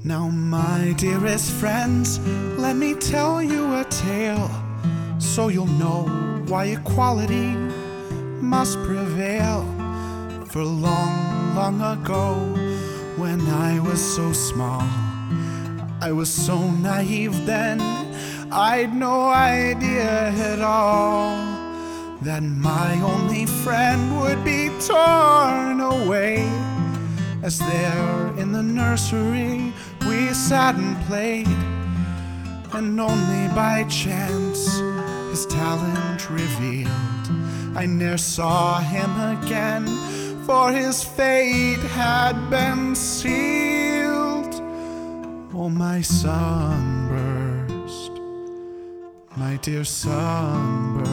Now, my dearest friends, let me tell you a tale, so you'll know why equality must prevail. For long, long ago, when I was so small, I was so naive then, I'd no idea at all that my only friend would be torn away. As there in the nursery we sat and played, and only by chance his talent revealed, I ne'er saw him again, for his fate had been sealed. Oh, my sunburst, my dear sunburst,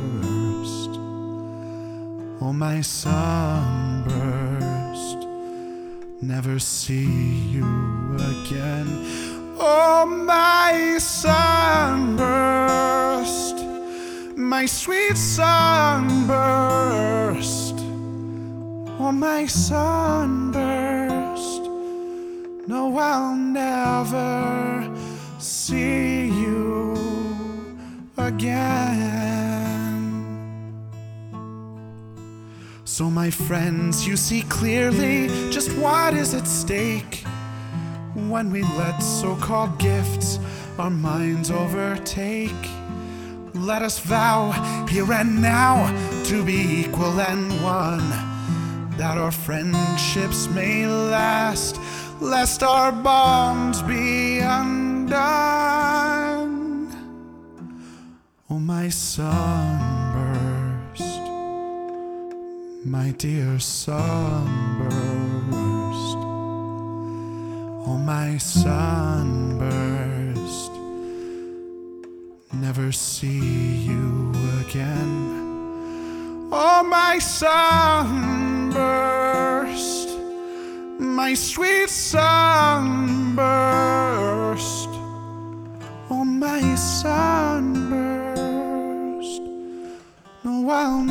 oh, my sunburst, never see you again. Oh, my sunburst, my sweet sunburst, oh, my sunburst, no, I'll never see you again. So, my friends, you see clearly just what is at stake when we let so-called gifts our minds overtake. Let us vow here and now to be equal and one, that our friendships may last, lest our bonds be undone. Oh, my sunburst, my dear sunburst, oh, my sunburst, never see you again. Oh, my sunburst, my sweet sunburst, oh, my sunburst, no, I'll